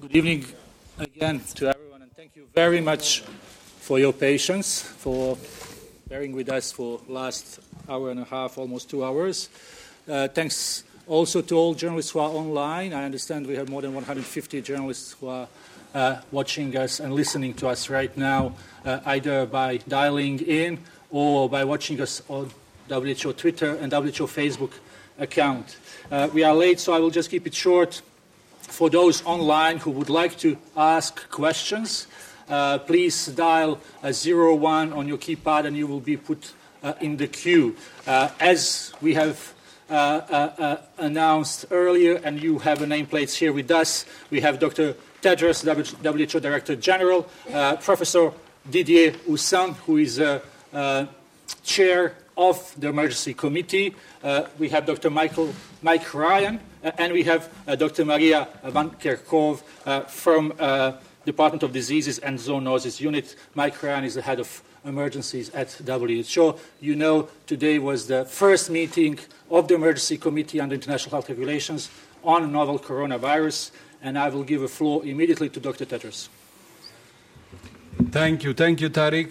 Good evening again to everyone, and thank you very much for your patience, for bearing with us for the last hour and a half, almost 2 hours. Thanks also to all journalists who are online. I understand we have more than 150 journalists who are watching us and listening to us right now, either by dialing in or by watching us on WHO Twitter and WHO Facebook account. We are late, so I will just keep it short. For those online who would like to ask questions, please dial 01 on your keypad and you will be put in the queue. As we have announced earlier, and you have the nameplates here with us, we have Dr. Tedros, WHO Director General, Professor Didier Houssin, who is chair of the emergency committee. We have Dr. Mike Ryan, and we have Dr. Maria van Kerkhove from Department of Diseases and Zoonosis Unit. Mike Ryan is the head of emergencies at WHO. You know, today was the first meeting of the emergency committee on the international health regulations on novel coronavirus, and I will give the floor immediately to Dr. Tedros. Thank you, Tariq.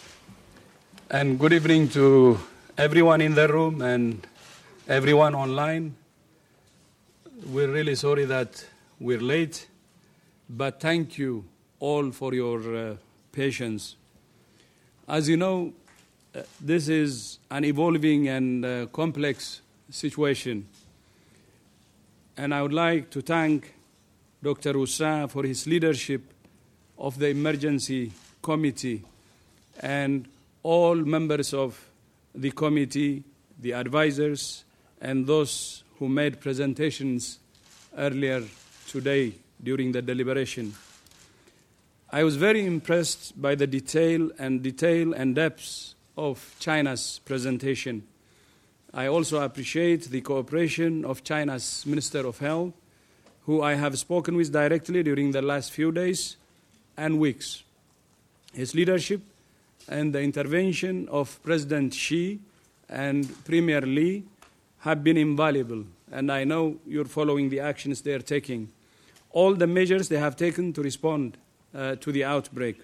And good evening to everyone in the room and everyone online. We're really sorry that we're late, but thank you all for your patience. As you know, this is an evolving and complex situation. And I would like to thank Dr. Houssin for his leadership of the emergency committee and all members of the committee, the advisors, and those who made presentations earlier today during the deliberation. I was very impressed by the detail and depth of China's presentation. I also appreciate the cooperation of China's Minister of Health, who I have spoken with directly during the last few days and weeks. His leadership and the intervention of President Xi and Premier Li have been invaluable, and I know you're following the actions they are taking. All the measures they have taken to respond to the outbreak.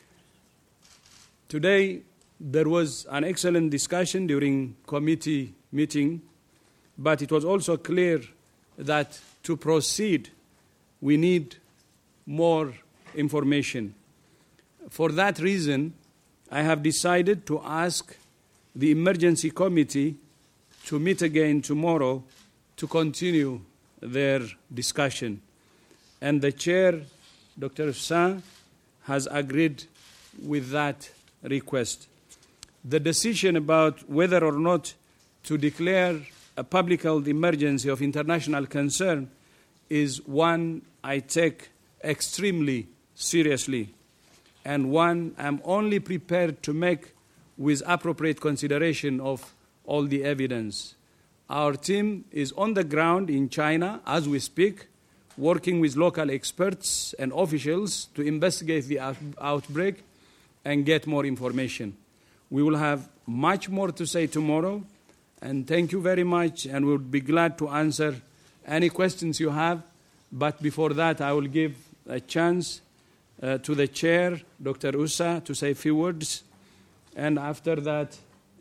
Today, there was an excellent discussion during committee meeting, but it was also clear that to proceed, we need more information. For that reason, I have decided to ask the emergency committee to meet again tomorrow to continue their discussion. And the chair, Dr. Houssin, has agreed with that request. The decision about whether or not to declare a public health emergency of international concern is one I take extremely seriously, and one I'm only prepared to make with appropriate consideration of all the evidence. Our team is on the ground in China as we speak, working with local experts and officials to investigate the outbreak and get more information. We will have much more to say tomorrow, and thank you very much, and we'll be glad to answer any questions you have. But before that, I will give a chance to the chair, Dr. Houssin, to say a few words, and after that,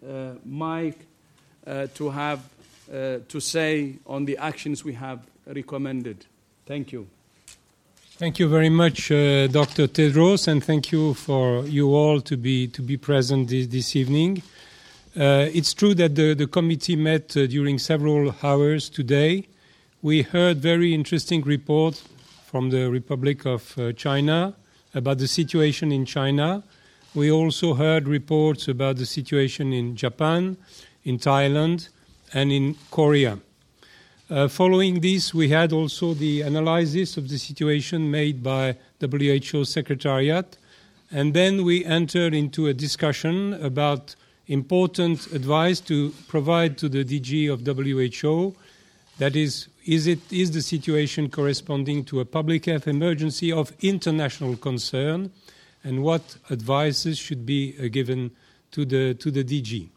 Mike to have to say on the actions we have recommended. Thank you. Thank you very much, Dr. Tedros, and thank you for you all to be present this evening. It's true that the committee met during several hours today. We heard very interesting reports from the Republic of China about the situation in China. We also heard reports about the situation in Japan, in Thailand, and in Korea. Following this, we had also the analysis of the situation made by WHO Secretariat, and then we entered into a discussion about important advice to provide to the DG of WHO. That is the situation corresponding to a public health emergency of international concern, and what advices should be given to the DG.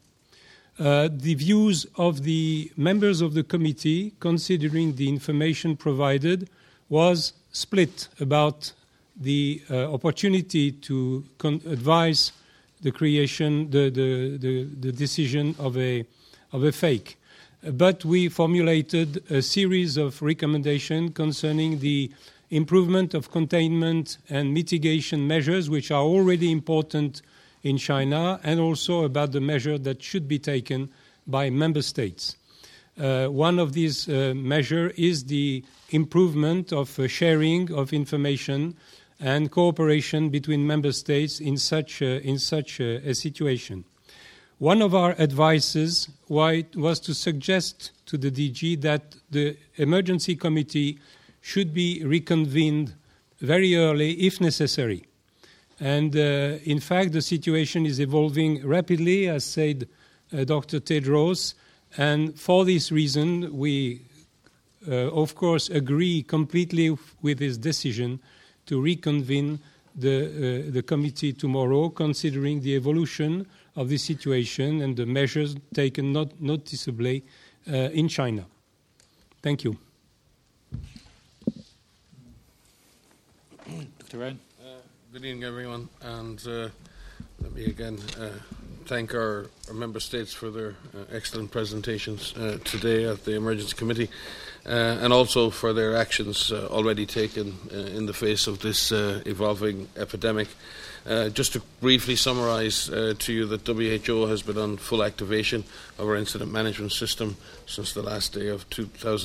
The views of the members of the committee, considering the information provided, was split about the opportunity to advise the creation, the decision of a fake. But we formulated a series of recommendations concerning the improvement of containment and mitigation measures, which are already important in China, and also about the measure that should be taken by member states. One of these measures is the improvement of sharing of information and cooperation between member states in such a situation. One of our advices was to suggest to the DG that the emergency committee should be reconvened very early if necessary. And in fact, the situation is evolving rapidly, as said Dr. Tedros, and for this reason, we, of course, agree completely with his decision to reconvene the committee tomorrow, considering the evolution of the situation and the measures taken not noticeably in China. Thank you. Dr. Ryan. Good evening, everyone, and let me again thank our member states for their excellent presentations today at the Emergency Committee, and also for their actions already taken in the face of this evolving epidemic. Just to briefly summarise to you that WHO has been on full activation of our incident management system since the last day of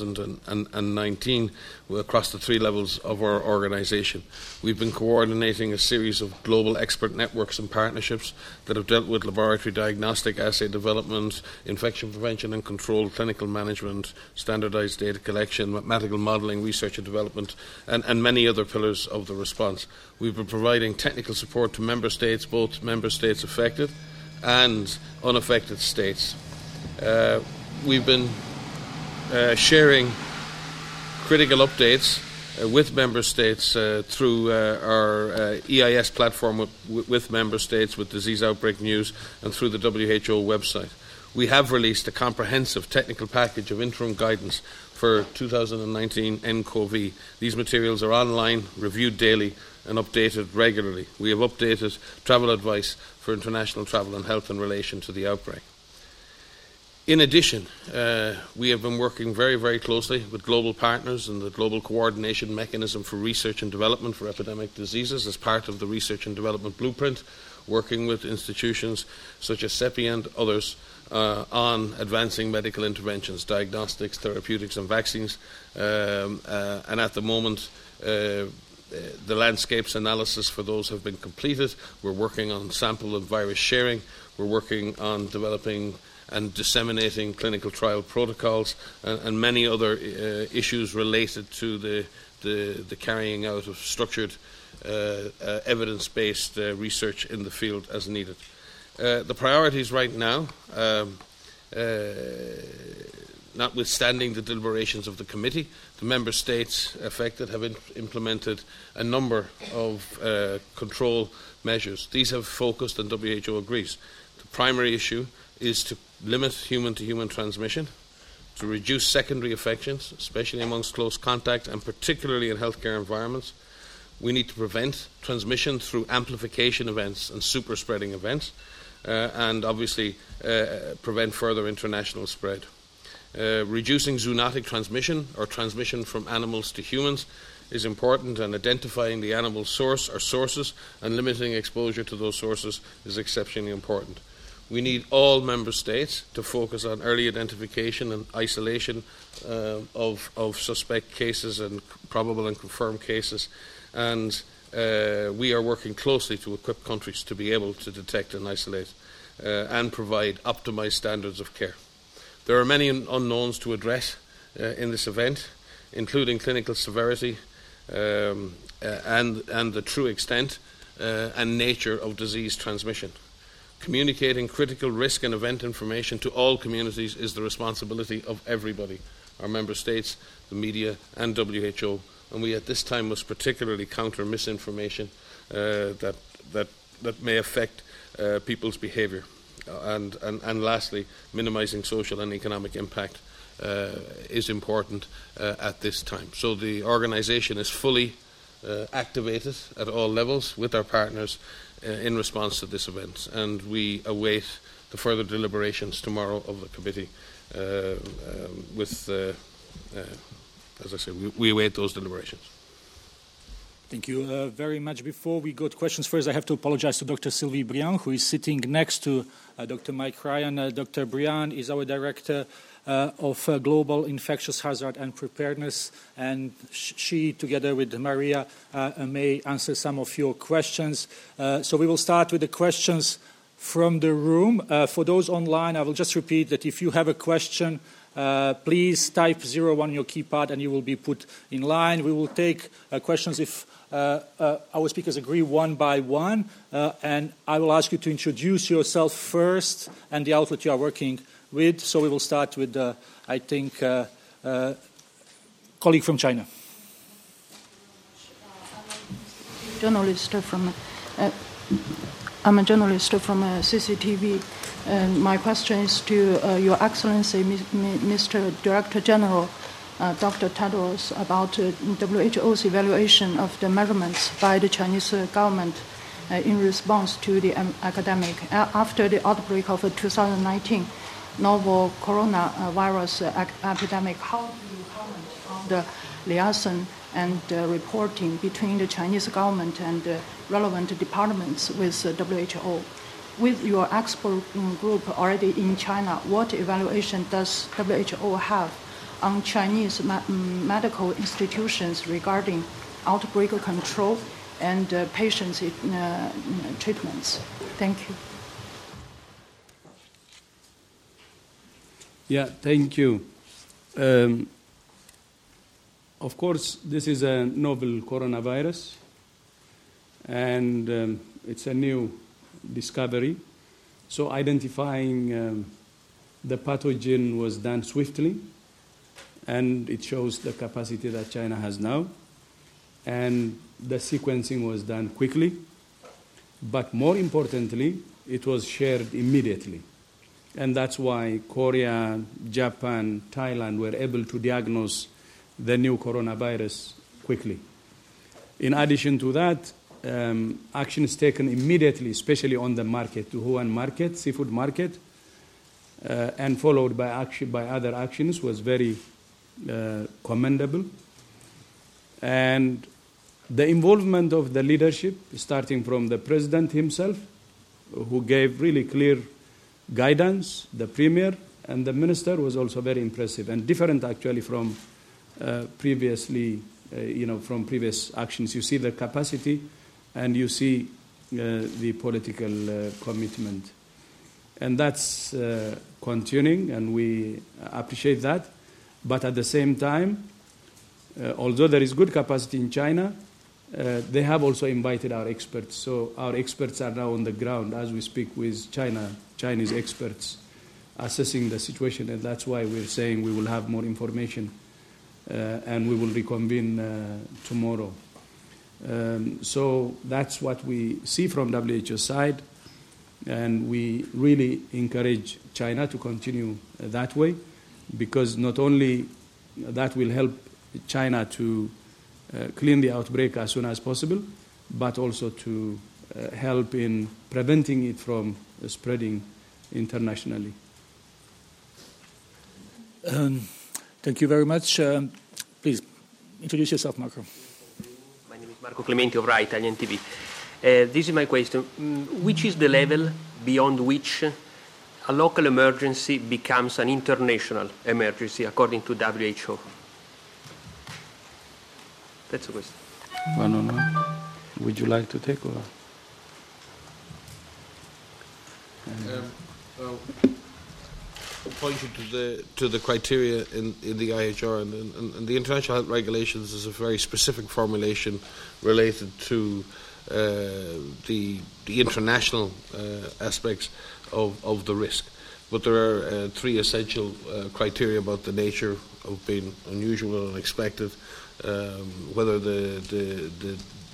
2019 across the three levels of our organisation. We've been coordinating a series of global expert networks and partnerships that have dealt with laboratory diagnostic, assay development, infection prevention and control, clinical management, standardised data collection, mathematical modelling, research and development, and many other pillars of the response. We've been providing technical support to member states, both member states affected and unaffected states. We've been sharing critical updates with member states through our EIS platform with member states, with disease outbreak news, and through the WHO website. We have released a comprehensive technical package of interim guidance for 2019 nCoV. These materials are online, reviewed daily, and updated regularly. We have updated travel advice for international travel and health in relation to the outbreak. In addition, we have been working very, very closely with global partners and the Global Coordination Mechanism for Research and Development for Epidemic Diseases as part of the Research and Development Blueprint, working with institutions such as CEPI and others on advancing medical interventions, diagnostics, therapeutics and vaccines. And at the moment, the landscapes analysis for those have been completed. We're working on sample and virus sharing. We're working on developing and disseminating clinical trial protocols and many other issues related to the carrying out of structured evidence-based research in the field as needed. The priorities right now, notwithstanding the deliberations of the committee, the member states affected have implemented a number of control measures. These have focused, and WHO agrees. The primary issue is to limit human-to-human transmission, to reduce secondary infections, especially amongst close contact and particularly in healthcare environments. We need to prevent transmission through amplification events and super-spreading events, and obviously prevent further international spread. Reducing zoonotic transmission, or transmission from animals to humans, is important, and identifying the animal source or sources and limiting exposure to those sources is exceptionally important. We need all member states to focus on early identification and isolation of suspect cases and probable and confirmed cases, and we are working closely to equip countries to be able to detect and isolate and provide optimised standards of care. There are many unknowns to address in this event, including clinical severity and the true extent and nature of disease transmission. Communicating critical risk and event information to all communities is the responsibility of everybody, our member states, the media and WHO, and we at this time must particularly counter misinformation that may affect people's behaviour. And lastly, minimising social and economic impact is important at this time. So the organisation is fully activated at all levels with our partners in response to this event, and we await the further deliberations tomorrow of the committee as I say, we await those deliberations. Thank you very much. Before we go to questions, first I have to apologize to Dr. Sylvie Briand, who is sitting next to Dr. Mike Ryan. Dr. Briand is our Director of Global Infectious Hazard and Preparedness, and she, together with Maria, may answer some of your questions. So we will start with the questions from the room. For those online, I will just repeat that if you have a question, please type 01 on your keypad and you will be put in line. We will take questions if our speakers agree one by one, and I will ask you to introduce yourself first and the outlet you are working with. So we will start with, I think, colleague from China. I'm a journalist from CCTV. My question is to Your Excellency, Mr. Director General, Dr. Tedros, about WHO's evaluation of the measurements by the Chinese government in response to the epidemic. After the outbreak of 2019 novel coronavirus epidemic, how do you comment on the liaison and reporting between the Chinese government and relevant departments with WHO? With your expert group already in China, what evaluation does WHO have on Chinese medical institutions regarding outbreak control and patients' treatments? Thank you. Yeah, thank you. Of course, this is a novel coronavirus, and it's a new discovery. So identifying the pathogen was done swiftly, and it shows the capacity that China has now. And the sequencing was done quickly, but more importantly, it was shared immediately. And that's why Korea, Japan, Thailand were able to diagnose the new coronavirus quickly. In addition to that, action is taken immediately, especially on the market, the Wuhan market, seafood market, and followed by other actions was very commendable. And the involvement of the leadership, starting from the president himself, who gave really clear guidance, the premier and the minister, was also very impressive and different actually from previously, from previous actions. You see the capacity and you see the political commitment. And that's continuing, and we appreciate that. But at the same time, although there is good capacity in China, they have also invited our experts. So our experts are now on the ground as we speak with Chinese experts assessing the situation, and that's why we're saying we will have more information and we will reconvene tomorrow. So that's what we see from WHO side, and we really encourage China to continue that way, because not only that will help China to clean the outbreak as soon as possible, but also to help in preventing it from spreading internationally. Thank you very much. Please introduce yourself, Marco. My name is Marco Clementi of RAI Italian TV. This is my question. Which is the level beyond which a local emergency becomes an international emergency according to WHO? That's the question. One. Would you like to take over? Point you to the criteria in the IHR, and the international health regulations is a very specific formulation related to the international aspects of the risk. But there are three essential criteria about the nature of being unusual and unexpected, whether the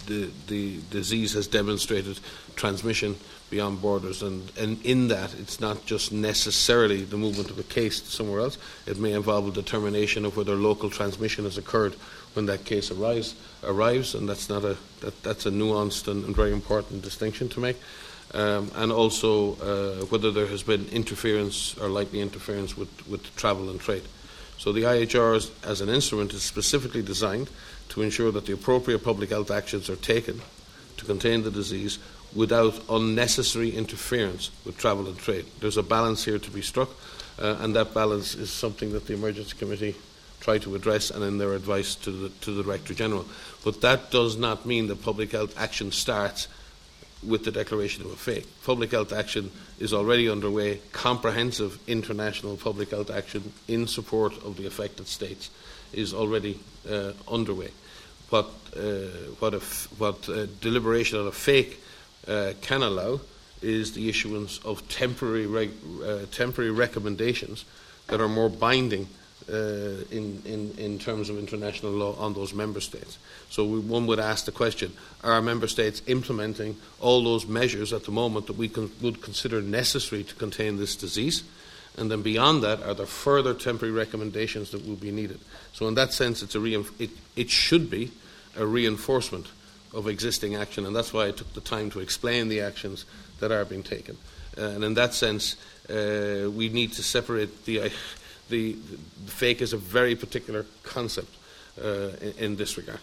the disease has demonstrated transmission beyond borders, and in that it's not just necessarily the movement of a case to somewhere else. It may involve a determination of whether local transmission has occurred when that case arrives, and that's a nuanced and very important distinction to make. And also whether there has been interference or likely interference with travel and trade. So the IHR as an instrument is specifically designed to ensure that the appropriate public health actions are taken to contain the disease without unnecessary interference with travel and trade. There's a balance here to be struck, and that balance is something that the Emergency Committee try to address and in their advice to the Director General. But that does not mean that public health action starts with the declaration of a fake. Public health action is already underway. Comprehensive international public health action in support of the affected states is already underway. What deliberation on a fake can allow is the issuance of temporary recommendations that are more binding in terms of international law on those member states. So one would ask the question, are member states implementing all those measures at the moment that we would consider necessary to contain this disease? And then beyond that, are there further temporary recommendations that will be needed? So in that sense, it should be a reinforcement of existing action, and that's why I took the time to explain the actions that are being taken. And in that sense, we need to separate the fake is a very particular concept in this regard.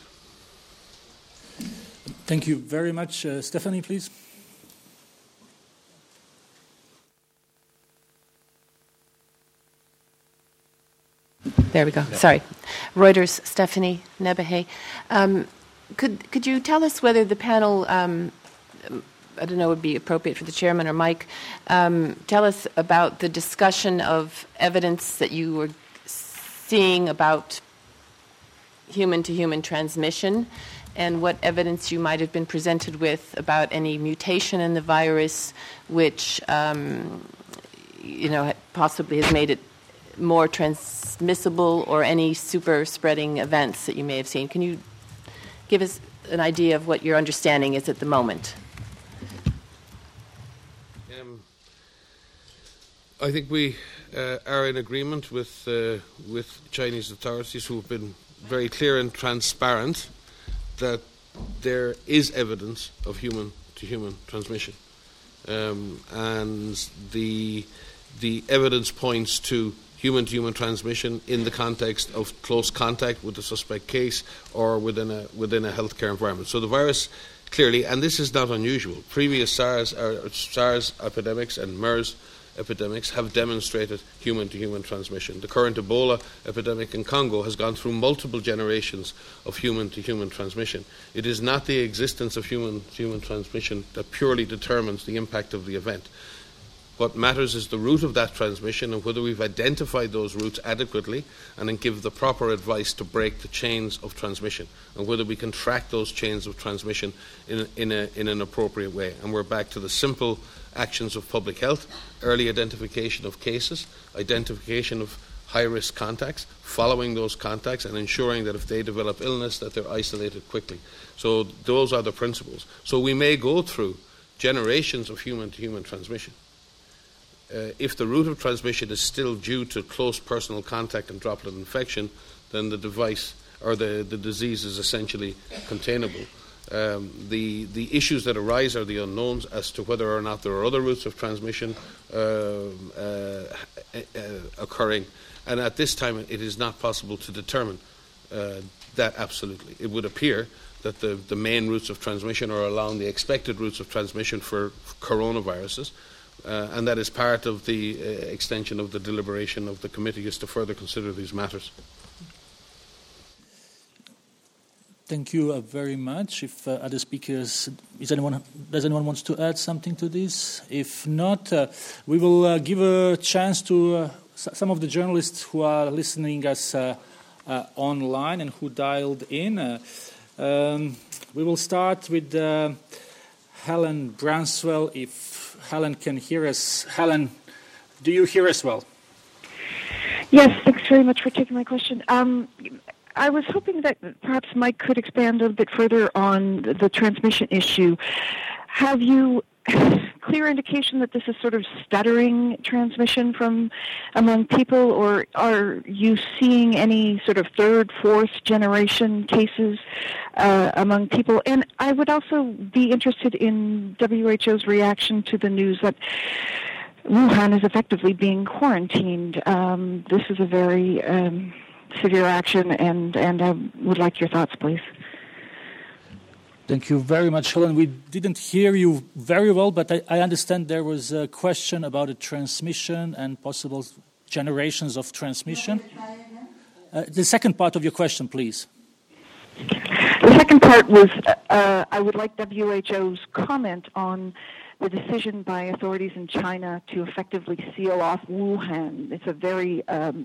Thank you very much. Stephanie, please. There we go. Yeah. Sorry. Reuters, Stephanie Nebehe. Could you tell us whether the panel, I don't know, would be appropriate for the chairman or Mike, tell us about the discussion of evidence that you were seeing about human-to-human transmission, and what evidence you might have been presented with about any mutation in the virus which possibly has made it more transmissible, or any super spreading events that you may have seen. Can you give us an idea of what your understanding is at the moment? I think we are in agreement with Chinese authorities, who have been very clear and transparent that there is evidence of human-to-human transmission, and the evidence points to human-to-human transmission in the context of close contact with the suspect case or within a healthcare environment. So the virus clearly, and this is not unusual, previous SARS epidemics and MERS epidemics have demonstrated human-to-human transmission. The current Ebola epidemic in Congo has gone through multiple generations of human-to-human transmission. It is not the existence of human-to-human transmission that purely determines the impact of the event. What matters is the route of that transmission, and whether we've identified those routes adequately and then give the proper advice to break the chains of transmission, and whether we can track those chains of transmission in an appropriate way. And we're back to the simple actions of public health: early identification of cases, identification of high-risk contacts, following those contacts, and ensuring that if they develop illness that they're isolated quickly. So those are the principles. So we may go through generations of human-to-human transmission. If the route of transmission is still due to close personal contact and droplet infection, then the device or the disease is essentially containable. The issues that arise are the unknowns as to whether or not there are other routes of transmission occurring, and at this time it is not possible to determine that absolutely. It would appear that the main routes of transmission are along the expected routes of transmission for coronaviruses, and that is part of the extension of the deliberation of the committee, is to further consider these matters. Thank you very much. If other speakers, does anyone wants to add something to this? If not, we will give a chance to some of the journalists who are listening us online and who dialed in. We will start with Helen Branswell. If Helen can hear us. Helen, do you hear us well? Yes, thanks very much for taking my question. I was hoping that perhaps Mike could expand a little bit further on the transmission issue. Have you clear indication that this is sort of stuttering transmission from among people, or are you seeing any sort of third, fourth generation cases among people? And I would also be interested in WHO's reaction to the news that Wuhan is effectively being quarantined. This is a very severe action, and I would like your thoughts, please. Thank you very much, Helen. We didn't hear you very well, but I understand there was a question about a transmission and possible generations of transmission. The second part of your question, please. The second part was I would like WHO's comment on the decision by authorities in China to effectively seal off Wuhan. It's a very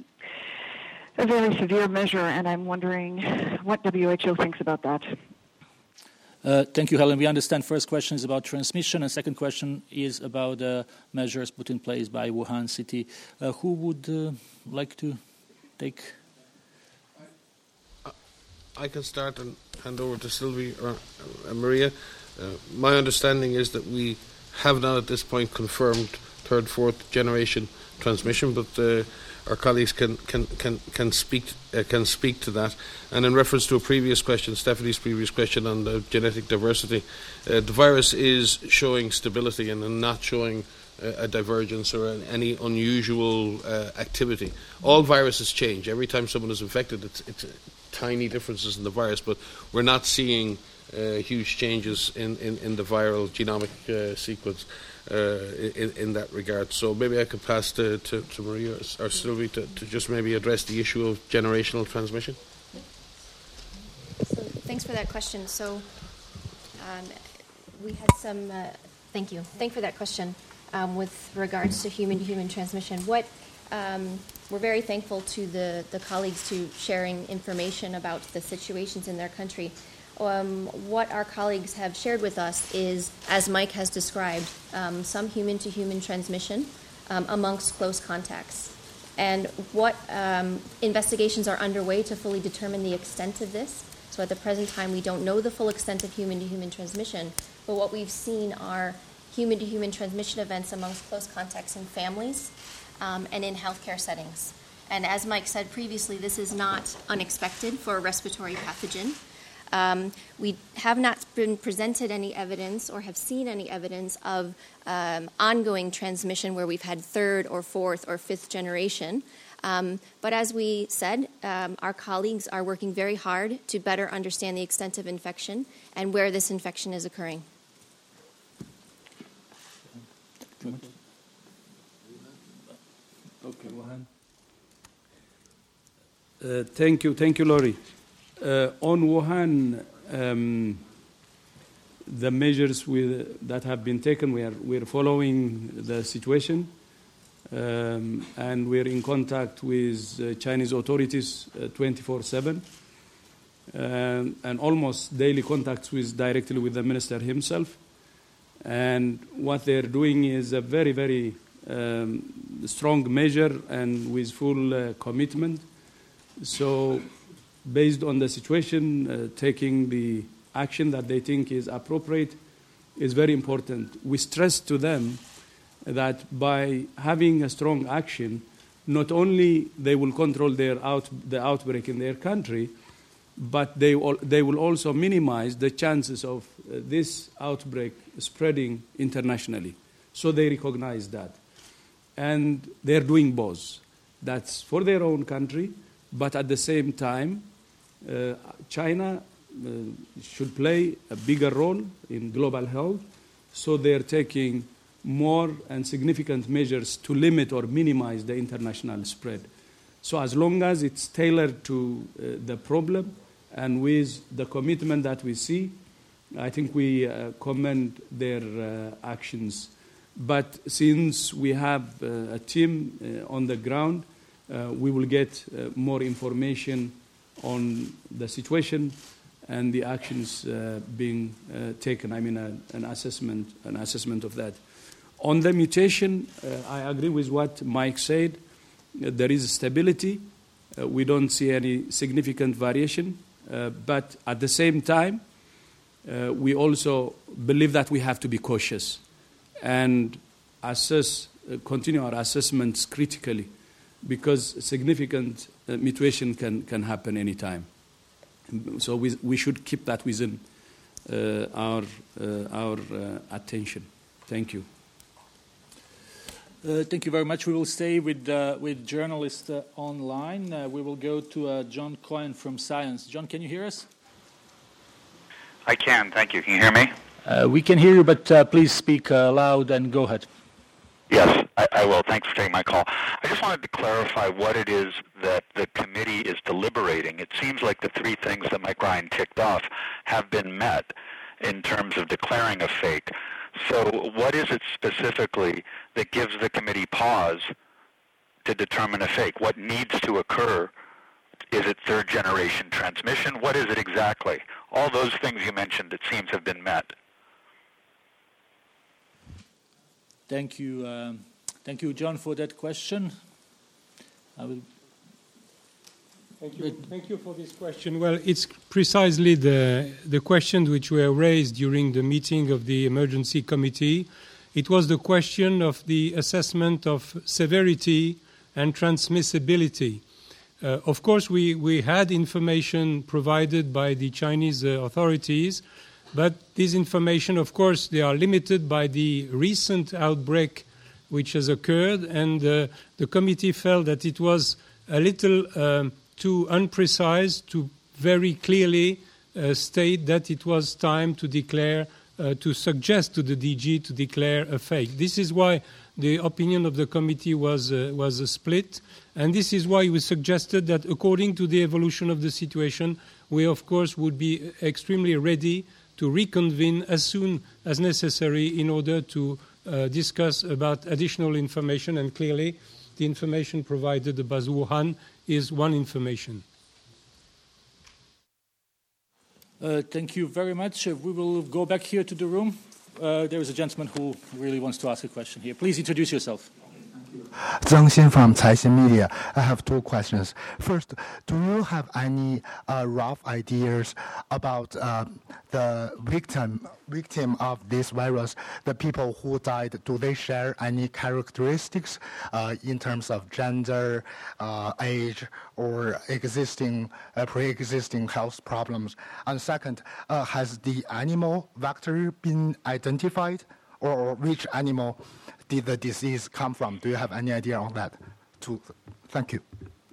severe measure, and I'm wondering what WHO thinks about that. Thank you, Helen. We understand first question is about transmission, and second question is about measures put in place by Wuhan city. Who would like to take? I can start and hand over to Sylvie or Maria. My understanding is that we have not at this point confirmed third, fourth generation transmission, but our colleagues can speak to that. And in reference to a previous question, Stephanie's previous question on the genetic diversity, the virus is showing stability and not showing a divergence or any unusual activity. All viruses change. Every time someone is infected, it's tiny differences in the virus, but we're not seeing huge changes in the viral genomic sequence in that regard. So maybe I could pass to Maria or Sylvie to just maybe address the issue of generational transmission. So thanks for that question. So we had some, thank you for that question with regards to human-to-human transmission. What we're very thankful to the colleagues to sharing information about the situations in their country. What our colleagues have shared with us is, as Mike has described, some human-to-human transmission amongst close contacts. And what investigations are underway to fully determine the extent of this. So at the present time, we don't know the full extent of human-to-human transmission, but what we've seen are human-to-human transmission events amongst close contacts in families and in healthcare settings. And as Mike said previously, this is not unexpected for a respiratory pathogen. We have not been presented any evidence or have seen any evidence of ongoing transmission where we've had third or fourth or fifth generation. But as we said, our colleagues are working very hard to better understand the extent of infection and where this infection is occurring. Okay, Wuhan. Thank you, Laurie. On Wuhan, the measures that have been taken, we're following the situation, and we're in contact with Chinese authorities 24/7, and almost daily contacts directly with the minister himself. And what they're doing is a very, very strong measure and with full commitment. So based on the situation, taking the action that they think is appropriate is very important. We stress to them that by having a strong action, not only they will control the outbreak in their country, but they will also minimize the chances of this outbreak spreading internationally. So they recognize that. And they're doing both. That's for their own country, but at the same time, China should play a bigger role in global health, so they're taking more and significant measures to limit or minimize the international spread. So as long as it's tailored to the problem and with the commitment that we see, I think we commend their actions. But since we have a team on the ground, we will get more information on the situation and the actions being taken. I mean, an assessment of that. On the mutation, I agree with what Mike said. There is stability. we don't see any significant variation. But at the same time, we also believe that we have to be cautious and continue our assessments critically, because significant mutation can happen anytime. So we should keep that within our attention. Thank you. Thank you very much. We will stay with journalists online. We will go to John Cohen from Science. John, can you hear us? I can. Thank you. Can you hear me? We can hear you, but please speak loud and go ahead. Yes, I will. Thanks for taking my call. I just wanted to clarify what it is that the committee is deliberating. It seems like the three things that Mike Ryan ticked off have been met in terms of declaring a fake. So what is it specifically that gives the committee pause to determine a fake? What needs to occur? Is it third-generation transmission? What is it exactly? All those things you mentioned, it seems, have been met. Thank you, John, for that question. Thank you for this question. Well, it's precisely the questions which were raised during the meeting of the emergency committee. It was the question of the assessment of severity and transmissibility. Of course, we had information provided by the Chinese authorities, but this information, of course, they are limited by the recent outbreak which has occurred, and the committee felt that it was a little too unprecise to very clearly state that it was time to declare, to suggest to the DG to declare a fake. This is why the opinion of the committee was split, and this is why we suggested that according to the evolution of the situation, we of course would be extremely ready to reconvene as soon as necessary in order to discuss about additional information, and clearly the information provided about Wuhan is one information. Thank you very much. We will go back here to the room. There is a gentleman who really wants to ask a question here. Please introduce yourself. Zhang Xin from Caixin Media. I have two questions. First, do you have any rough ideas about the victim of this virus, the people who died? Do they share any characteristics in terms of gender, age, or pre-existing health problems? And second, has the animal vector been identified, or which animal did the disease come from? Do you have any idea on that? Thank you.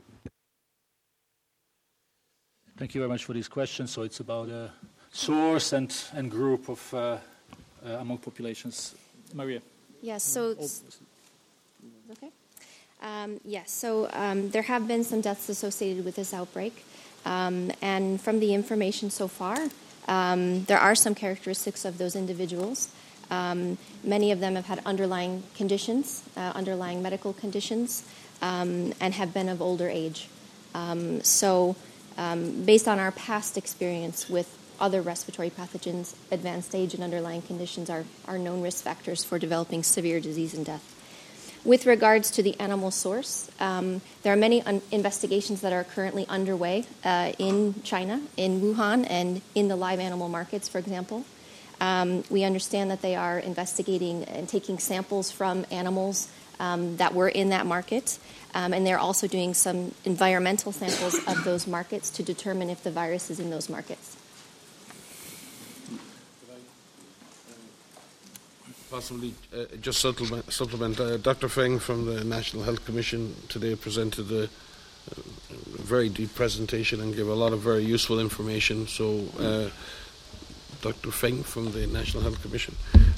Thank you very much for these questions. So it's about source and group of among populations. Maria. Yes. So okay. Yes. So there have been some deaths associated with this outbreak, and from the information so far, there are some characteristics of those individuals. Many of them have had underlying conditions, underlying medical conditions, and have been of older age. So based on our past experience with other respiratory pathogens, advanced age and underlying conditions are known risk factors for developing severe disease and death. With regards to the animal source, there are many investigations that are currently underway in China, in Wuhan, and in the live animal markets, for example. We understand that they are investigating and taking samples from animals that were in that market, and they're also doing some environmental samples of those markets to determine if the virus is in those markets. Possibly just supplement. Dr. Feng from the National Health Commission today presented a very deep presentation and gave a lot of very useful information. So Dr. Feng from the National Health Commission.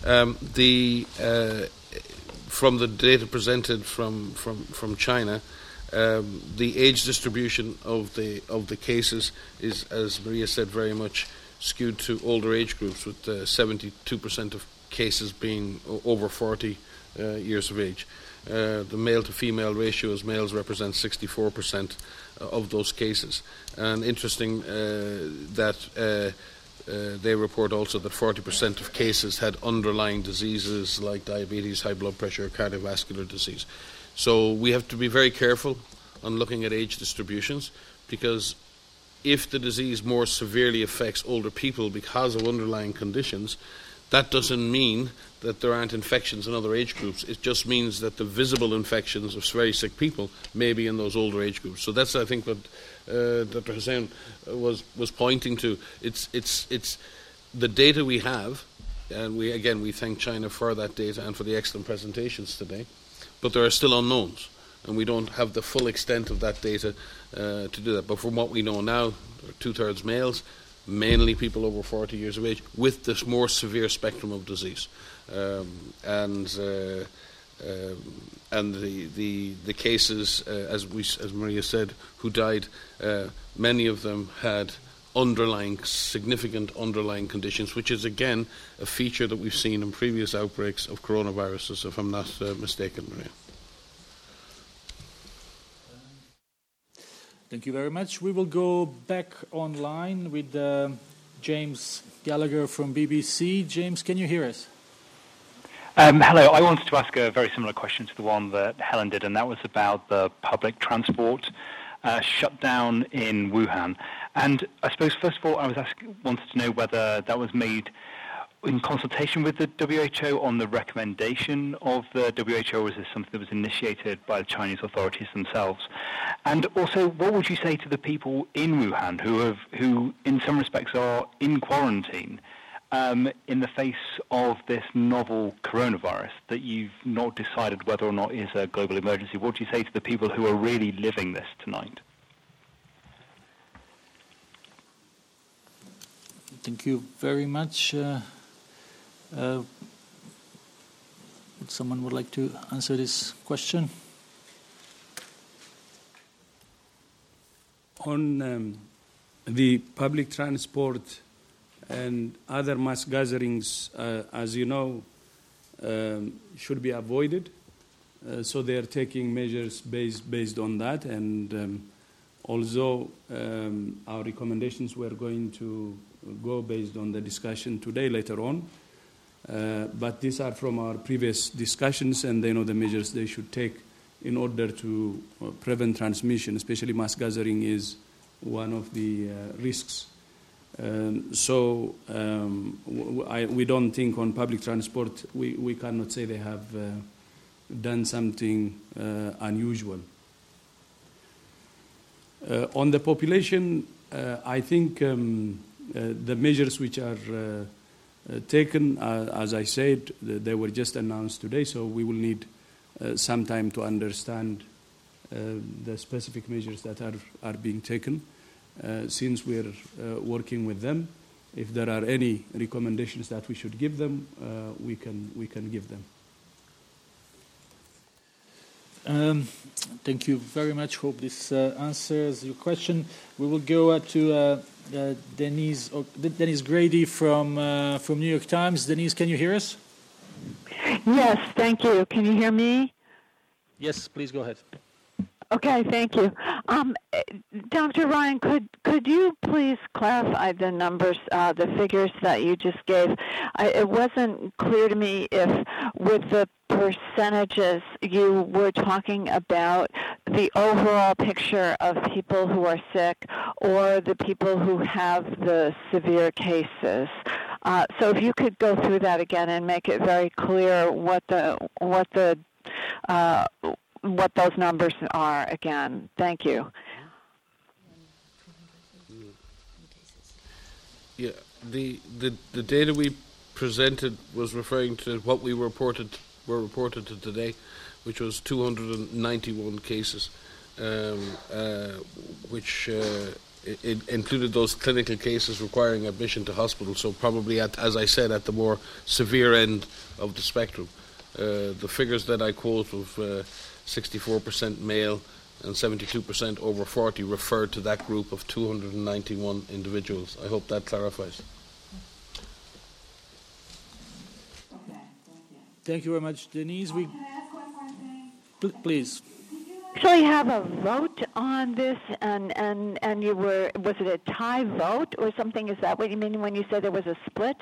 From the data presented from China, the age distribution of the cases is, as Maria said, very much skewed to older age groups, with 72% of cases being over 40 years of age. The male to female ratio is males represent 64% of those cases. And interesting that they report also that 40% of cases had underlying diseases like diabetes, high blood pressure, cardiovascular disease. So we have to be very careful on looking at age distributions, because if the disease more severely affects older people because of underlying conditions, that doesn't mean that there aren't infections in other age groups. It just means that the visible infections of very sick people may be in those older age groups. So that's, I think, what Dr. Hussain was pointing to. It's the data we have, and we thank China for that data and for the excellent presentations today, but there are still unknowns, and we don't have the full extent of that data to do that. But from what we know now, there are 2/3 males, mainly people over 40 years of age, with this more severe spectrum of disease. And the cases, as Maria said, who died, many of them had significant underlying conditions, which is again a feature that we've seen in previous outbreaks of coronaviruses, if I'm not mistaken, Maria. Thank you very much. We will go back online with James Gallagher from BBC. James, can you hear us? Hello. I wanted to ask a very similar question to the one that Helen did, and that was about the public transport shutdown in Wuhan. And I suppose, first of all, I wanted to know whether that was made in consultation with the WHO on the recommendation of the WHO, or was this something that was initiated by the Chinese authorities themselves? And also, what would you say to the people in Wuhan who in some respects are in quarantine in the face of this novel coronavirus that you've not decided whether or not is a global emergency? What do you say to the people who are really living this tonight? Thank you very much. Someone would like to answer this question? On the public transport and other mass gatherings, as you know, should be avoided. So they are taking measures based on that. And although our recommendations were going to go based on the discussion today later on, but these are from our previous discussions, and they know the measures they should take in order to prevent transmission, especially mass gathering is one of the risks. So we don't think on public transport, we cannot say they have done something unusual. On the population, I think the measures which are taken, as I said, they were just announced today, so we will need some time to understand the specific measures that are being taken. Since we're working with them, if there are any recommendations that we should give them, we can give them. Thank you very much. Hope this answers your question. We will go to Denise Grady from New York Times. Denise, can you hear us? Yes, thank you. Can you hear me? Yes, please go ahead. Okay, thank you. Dr. Ryan, could you please clarify the numbers, the figures that you just gave? It wasn't clear to me if with the percentages you were talking about the overall picture of people who are sick or the people who have the severe cases. So if you could go through that again and make it very clear what those numbers are again. Thank you. Yeah, the data we presented was referring to what were reported to today, which was 291 cases, which it included those clinical cases requiring admission to hospital. So probably, as I said, at the more severe end of the spectrum. The figures that I quote of 64% male and 72% over 40 referred to that group of 291 individuals. I hope that clarifies. Okay, thank you. Thank you very much, Denise. Can I ask one more thing? Please. Actually have a vote on this, and was it a tie vote or something? Is that what you mean when you said there was a split?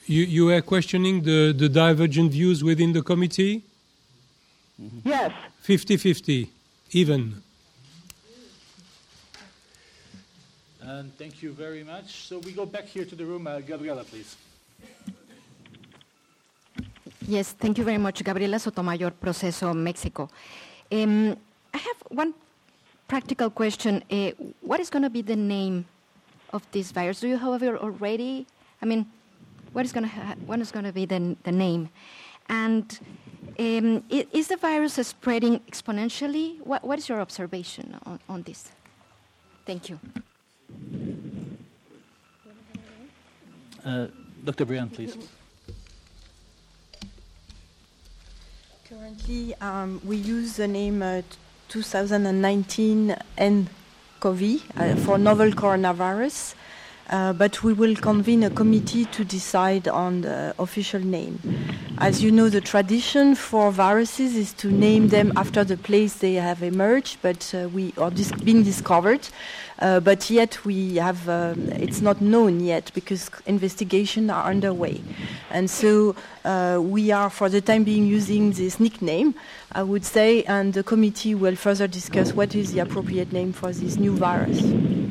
You were questioning the divergent views within the committee? Yes. 50-50, even. And thank you very much. So we go back here to the room. Gabriela, please. Yes, thank you very much. Gabriela Sotomayor, Proceso, Mexico. I have one practical question. What is going to be the name of this virus? Do you, however, already? I mean, what is going to be the name? And is the virus spreading exponentially? What is your observation on this? Thank you. Dr. Brian, please. Currently, we use the name 2019 nCoV for novel coronavirus, but we will convene a committee to decide on the official name. As you know, the tradition for viruses is to name them after the place they have emerged, but being discovered. But yet we have, it's not known yet because investigations are underway. And so we are, for the time being, using this nickname, I would say, and the committee will further discuss what is the appropriate name for this new virus.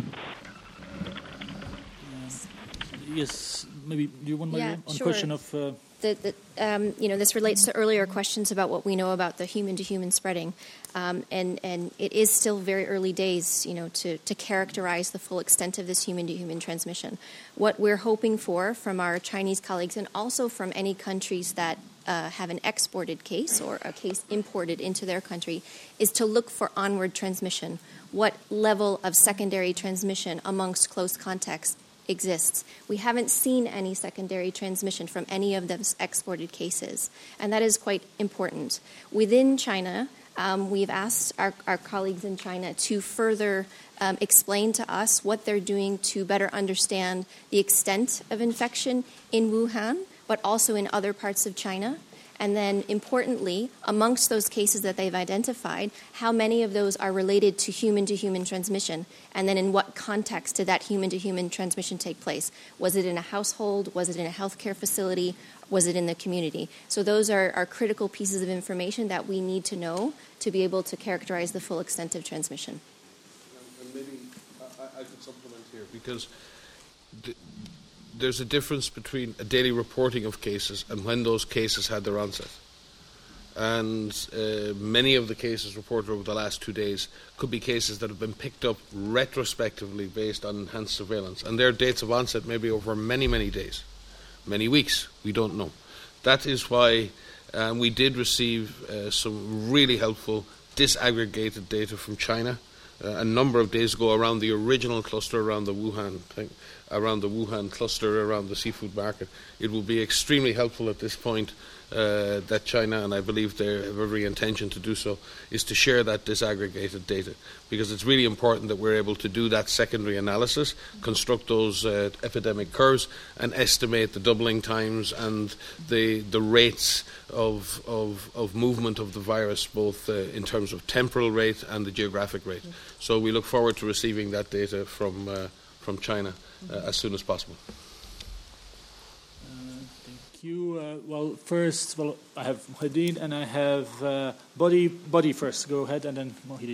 Yes, maybe do you want yeah, on sure. question of... this relates to earlier questions about what we know about the human-to-human spreading, and it is still very early days, to characterize the full extent of this human-to-human transmission. What we're hoping for from our Chinese colleagues, and also from any countries that have an exported case or a case imported into their country, is to look for onward transmission. What level of secondary transmission amongst close contacts exists. We haven't seen any secondary transmission from any of those exported cases, and that is quite important. Within China, we've asked our colleagues in China to further explain to us what they're doing to better understand the extent of infection in Wuhan, but also in other parts of China. And then, importantly, amongst those cases that they've identified, how many of those are related to human-to-human transmission? And then in what context did that human-to-human transmission take place? Was it in a household? Was it in a healthcare facility? Was it in the community? So those are critical pieces of information that we need to know to be able to characterize the full extent of transmission. And maybe I could supplement here, because there's a difference between a daily reporting of cases and when those cases had their onset. And many of the cases reported over the last 2 days could be cases that have been picked up retrospectively based on enhanced surveillance. And their dates of onset may be over many, many days, many weeks. We don't know. That is why we did receive some really helpful disaggregated data from China a number of days ago around the original cluster around the Wuhan thing. Around the Wuhan cluster, around the seafood market. It will be extremely helpful at this point that China, and I believe they have every intention to do so, is to share that disaggregated data, because it's really important that we're able to do that secondary analysis, construct those epidemic curves, and estimate the doubling times and the rates of movement of the virus, both in terms of temporal rate and the geographic rate. So we look forward to receiving that data from China as soon as possible. Thank you. First, I have Mohideen and I have Body first. Go ahead, and then Mohideen.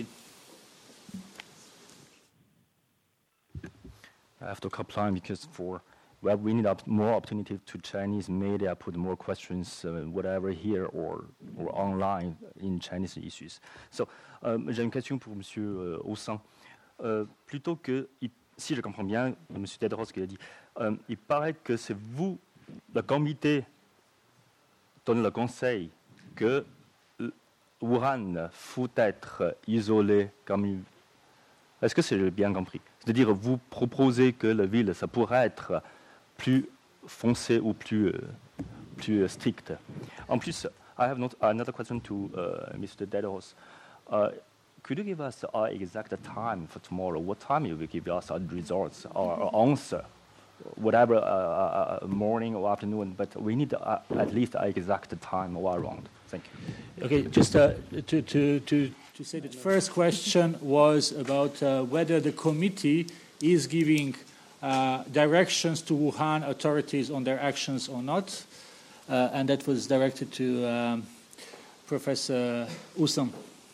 I have to comply because we need more opportunity to Chinese media put more questions, whatever here or online in Chinese issues. So, j'ai une question pour Monsieur Haussin. Plutôt que si je comprends bien, M. Tedros, ce qu'il a dit, il paraît que c'est vous, le comité, donne le conseil que Wuhan faut être isolé comme... Est-ce que j'ai bien compris? C'est-à-dire, vous proposez que la ville, ça pourrait être plus foncé ou plus strict. En plus, I have another question to Mr. Tedros. Could you give us our exact time for tomorrow? What time you will give us our results or answer? Whatever, morning or afternoon, but we need at least an exact time or around. Thank you. Okay, just to say that first question was about whether the committee is giving directions to Wuhan authorities on their actions or not. And that was directed to Professor Usam.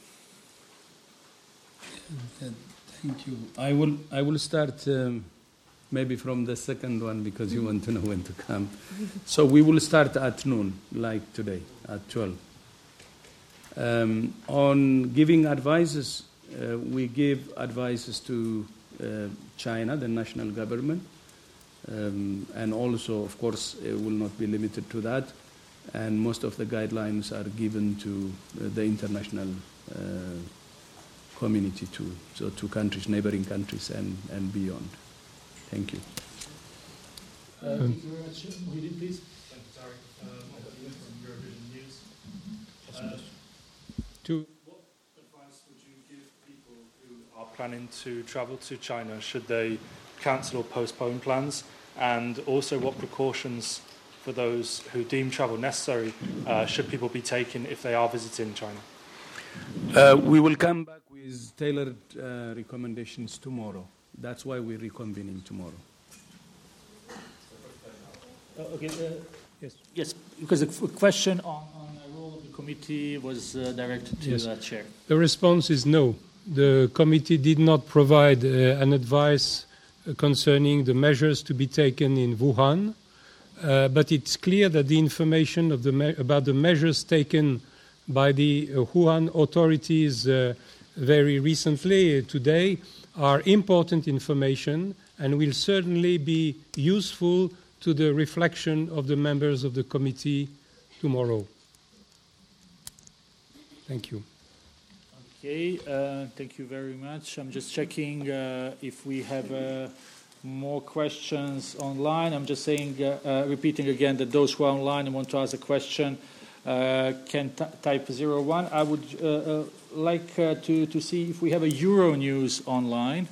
Thank you. I will start maybe from the second one because you want to know when to come. So we will start at noon, like today, at 12. On giving advices, we give advices to China, the national government, and also, of course, it will not be limited to that. And most of the guidelines are given to the international community too, so to countries, neighboring countries, and beyond. Thank you. Thank you very much. Muhyiddin, please. Sorry, Muhyiddin from Eurovision News. What advice would you give people who are planning to travel to China? Should they cancel or postpone plans? And also, what precautions for those who deem travel necessary should people be taking if they are visiting China? We will come back with tailored recommendations tomorrow. That's why we're reconvening tomorrow. Okay. Yes. Because the question on the role of the committee was directed to the chair. The response is no. The committee did not provide an advice concerning the measures to be taken in Wuhan, but it's clear that the information about the measures taken by the Wuhan authorities very recently, today, are important information and will certainly be useful to the reflection of the members of the committee tomorrow. Thank you. Okay, thank you very much. I'm just checking if we have more questions online. I'm just saying, repeating again that those who are online and want to ask a question can type 01. I would like to see if we have a Euronews online.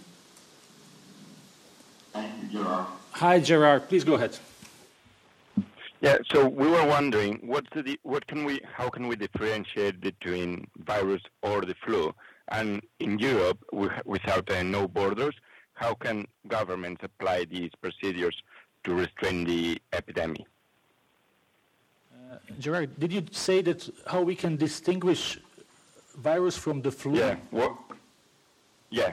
Thank you, Gerard. Hi, Gerard. Please go ahead. Yeah, so we were wondering, how can we differentiate between virus or the flu? And in Europe, without no borders, how can governments apply these procedures to restrain the epidemic? Gerard, did you say that how we can distinguish virus from the flu? Yeah. Yeah.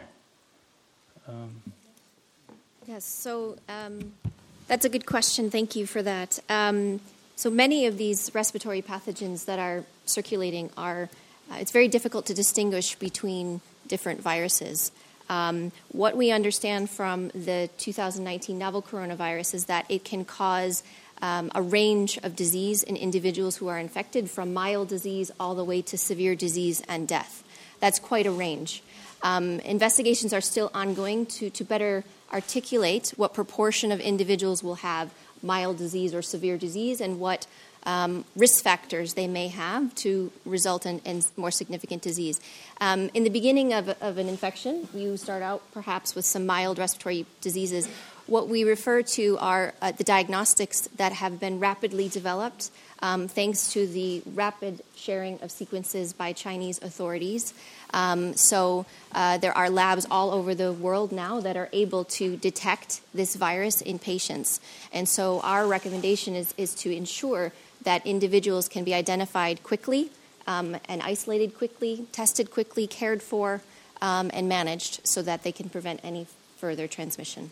Yes, so that's a good question. Thank you for that. So many of these respiratory pathogens that are circulating it's very difficult to distinguish between different viruses. What we understand from the 2019 novel coronavirus is that it can cause a range of disease in individuals who are infected, from mild disease all the way to severe disease and death. That's quite a range. Investigations are still ongoing to better articulate what proportion of individuals will have mild disease or severe disease and what risk factors they may have to result in more significant disease. In the beginning of an infection, you start out perhaps with some mild respiratory diseases. What we refer to are the diagnostics that have been rapidly developed thanks to the rapid sharing of sequences by Chinese authorities. So there are labs all over the world now that are able to detect this virus in patients. And so our recommendation is to ensure that individuals can be identified quickly and isolated quickly, tested quickly, cared for, and managed so that they can prevent any further transmission.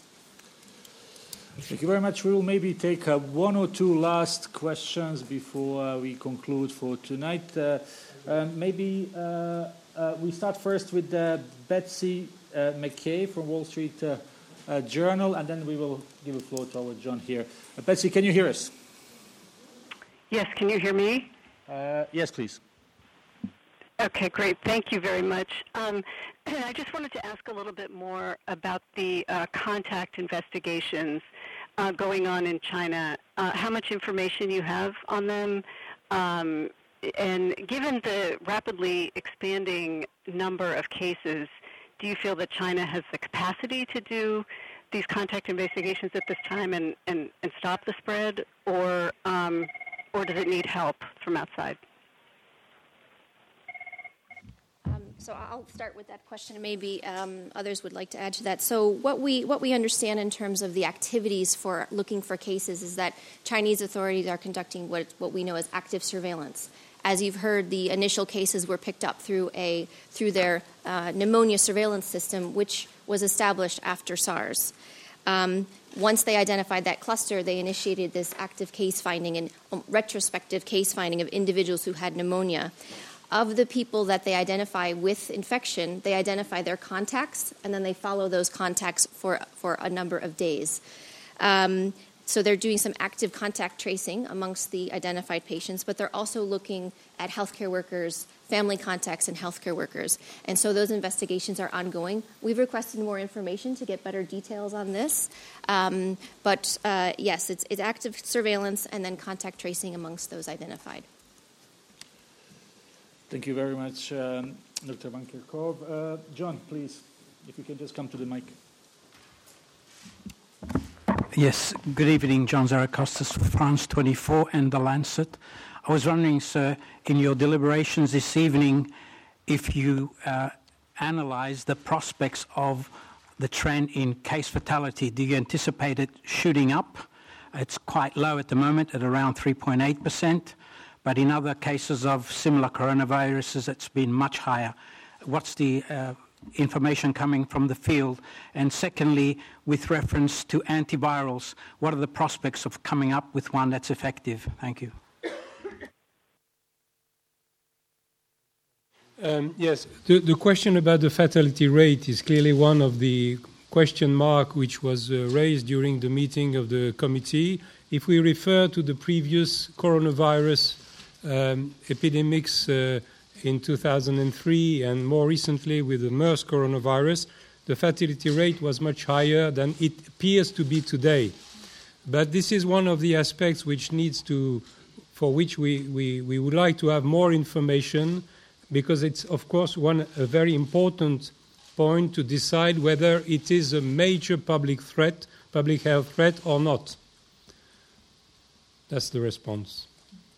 Thank you very much. We will maybe take one or two last questions before we conclude for tonight. Maybe we start first with Betsy McKay from Wall Street Journal, and then we will give the floor to our John here. Betsy, can you hear us? Yes, can you hear me? Yes, please. Okay, great. Thank you very much. I just wanted to ask a little bit more about the contact investigations going on in China, how much information you have on them, and given the rapidly expanding number of cases, do you feel that China has the capacity to do these contact investigations at this time and stop the spread, or does it need help from outside? So I'll start with that question, and maybe others would like to add to that. So what we understand in terms of the activities for looking for cases is that Chinese authorities are conducting what we know as active surveillance. As you've heard, the initial cases were picked up through their pneumonia surveillance system, which was established after SARS. Once they identified that cluster, they initiated this active case finding and retrospective case finding of individuals who had pneumonia. Of the people that they identify with infection, they identify their contacts, and then they follow those contacts for a number of days. So they're doing some active contact tracing amongst the identified patients, but they're also looking at healthcare workers, family contacts, and healthcare workers. And so those investigations are ongoing. We've requested more information to get better details on this. But yes, it's active surveillance and then contact tracing amongst those identified. Thank you very much, Dr. Van Kerkhove. John, please, if you can just come to the mic. Yes, good evening, John Zarakostas, France 24 and The Lancet. I was wondering, sir, in your deliberations this evening, if you analyze the prospects of the trend in case fatality. Do you anticipate it shooting up? It's quite low at the moment at around 3.8%. But in other cases of similar coronaviruses, it's been much higher. What's the information coming from the field? And secondly, with reference to antivirals, what are the prospects of coming up with one that's effective? Thank you. Yes, the question about the fatality rate is clearly one of the question mark which was raised during the meeting of the committee. If we refer to the previous coronavirus epidemics in 2003 and more recently with the MERS coronavirus, the fatality rate was much higher than it appears to be today. But this is one of the aspects which for which we would like to have more information, because it's, of course, a very important point to decide whether it is a major public health threat or not. That's the response.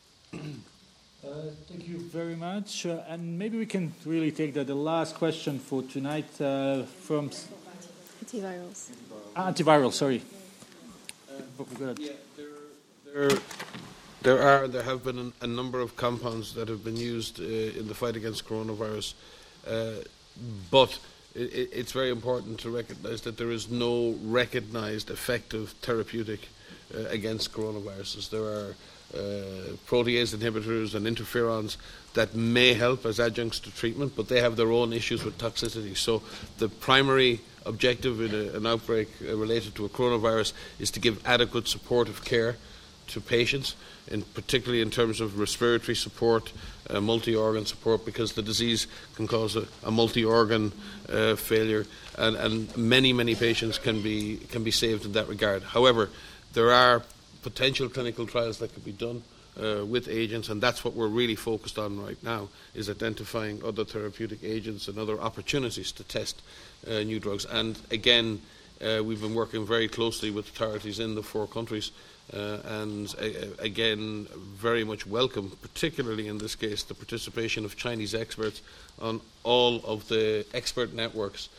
Thank you very much. And maybe we can really take the last question for tonight from... Antivirals. Antiviral, sorry. There have been a number of compounds that have been used in the fight against coronavirus, but it's very important to recognize that there is no recognized effective therapeutic against coronaviruses. There are protease inhibitors and interferons that may help as adjuncts to treatment, but they have their own issues with toxicity. So the primary objective in an outbreak related to a coronavirus is to give adequate supportive care to patients, particularly in terms of respiratory support, multi-organ support, because the disease can cause a multi-organ failure, and many patients can be saved in that regard. However, there are potential clinical trials that could be done with agents, and that's what we're really focused on right now, is identifying other therapeutic agents and other opportunities to test new drugs. And again, we've been working very closely with authorities in the 4 countries, and again, very much welcome, particularly in this case, the participation of Chinese experts on all of the expert networks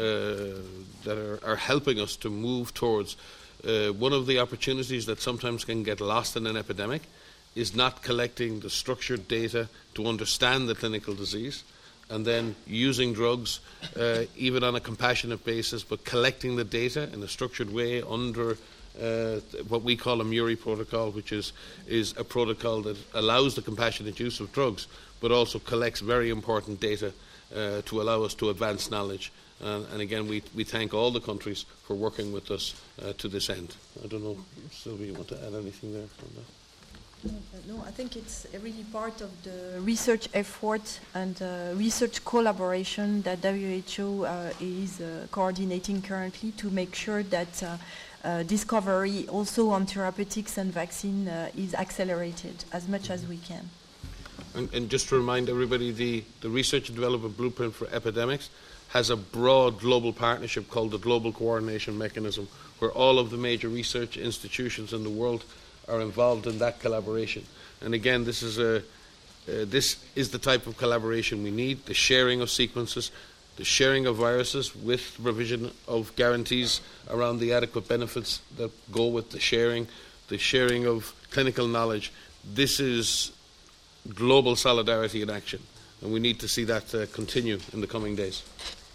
that are helping us to move towards one of the opportunities that sometimes can get lost in an epidemic is not collecting the structured data to understand the clinical disease, and then using drugs even on a compassionate basis, but collecting the data in a structured way under what we call a Muri protocol, which is a protocol that allows the compassionate use of drugs, but also collects very important data to allow us to advance knowledge. And again, we thank all the countries for working with us to this end. I don't know, Sylvie, you want to add anything there on that? No, I think it's really part of the research effort and research collaboration that WHO is coordinating currently to make sure that discovery also on therapeutics and vaccine is accelerated as much as we can. And just to remind everybody, the Research and Development Blueprint for Epidemics has a broad global partnership called the Global Coordination Mechanism, where all of the major research institutions in the world are involved in that collaboration. And again, this is This is the type of collaboration we need, the sharing of sequences, the sharing of viruses with the provision of guarantees around the adequate benefits that go with the sharing of clinical knowledge. This is global solidarity in action, and we need to see that continue in the coming days.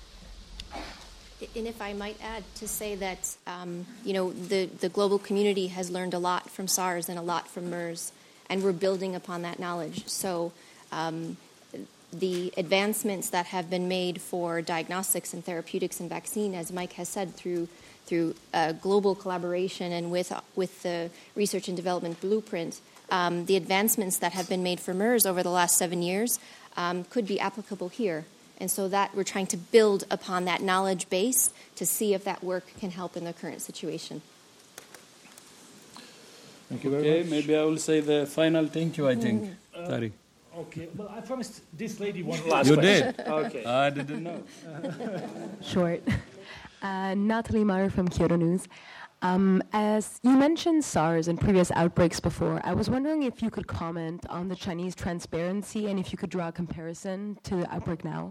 And if I might add to say that, the global community has learned a lot from SARS and a lot from MERS, and we're building upon that knowledge. So the advancements that have been made for diagnostics and therapeutics and vaccine, as Mike has said, through global collaboration and with the research and development blueprint, the advancements that have been made for MERS over the last 7 years could be applicable here. And so that we're trying to build upon that knowledge base to see if that work can help in the current situation. Thank you very much. Maybe I will say the final thank you, I think. Tariq. Okay, well, I promised this lady one last You question. did? Okay. I didn't know. Short. Natalie Meyer from Kyoto News. As you mentioned SARS and previous outbreaks before, I was wondering if you could comment on the Chinese transparency and if you could draw a comparison to the outbreak now.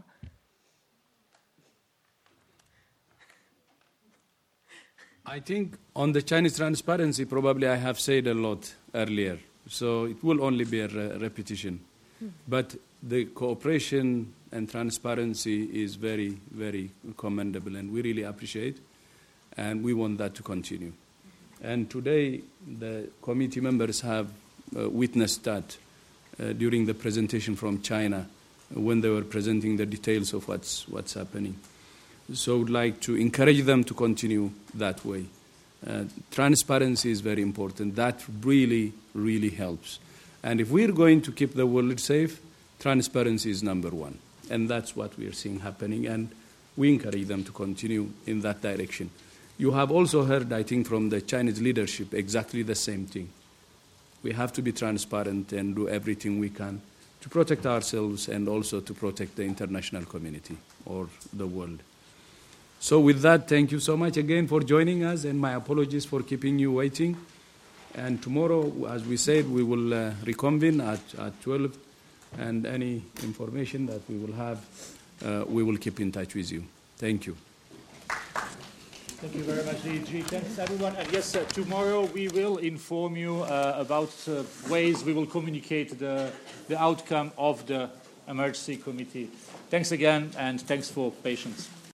I think on the Chinese transparency, probably I have said a lot earlier, so it will only be a repetition. But the cooperation and transparency is very, very commendable, and we really appreciate, and we want that to continue. And today, the committee members have witnessed that during the presentation from China, when they were presenting the details of what's happening. So I would like to encourage them to continue that way. Transparency is very important. That really, really helps. And if we're going to keep the world safe, transparency is number one. And that's what we are seeing happening, and we encourage them to continue in that direction. You have also heard, I think, from the Chinese leadership exactly the same thing. We have to be transparent and do everything we can to protect ourselves and also to protect the international community or the world. So with that, thank you so much again for joining us, and my apologies for keeping you waiting. And tomorrow, as we said, we will reconvene at 12, and any information that we will have, we will keep in touch with you. Thank you. Thank you very much, DG. Thanks, everyone. And yes, tomorrow we will inform you about ways we will communicate the outcome of the emergency committee. Thanks again, and thanks for patience.